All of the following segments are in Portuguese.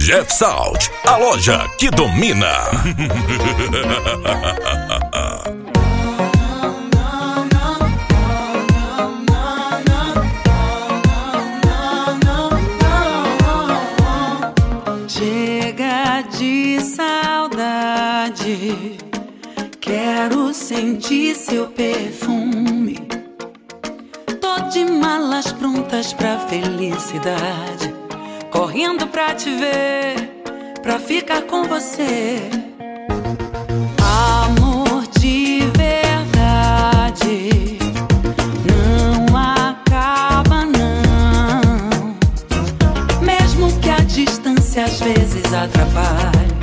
Jet Salt, a loja que domina. Chega de saudade, quero sentir seu perfume. Tô de malas prontas pra felicidade, correndo pra te ver, pra ficar com você. Amor de verdade não acaba não, mesmo que a distância às vezes atrapalhe.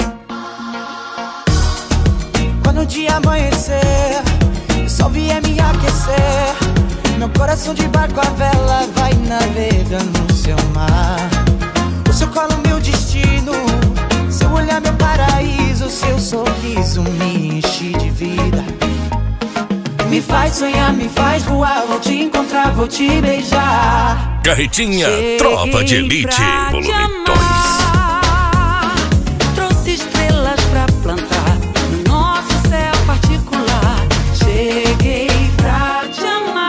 Quando o dia amanhecer, o sol vier me aquecer, meu coração de barco a vela vai navegando no seu mar. O seu colo meu destino, seu olhar meu paraíso, seu sorriso me enche de vida. Me faz sonhar, me faz voar, vou te encontrar, vou te beijar. Carretinha Tropa de Elite, volume 2. Trouxe estrelas pra plantar no nosso céu particular. Cheguei pra te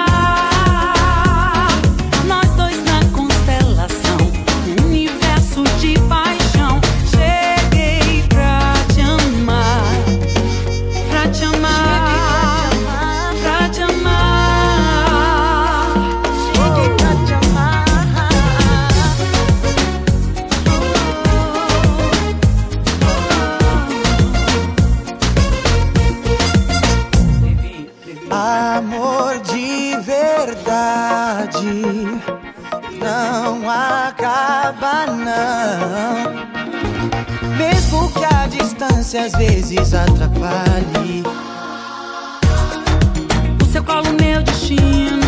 amar, nós dois na constelação, um universo de paixão. Cheguei pra te amar, pra te amar, pra te amar. Cheguei pra te amar. Amor de verdade não acaba não, mesmo que a distância às vezes atrapalhe. O seu colo, meu destino,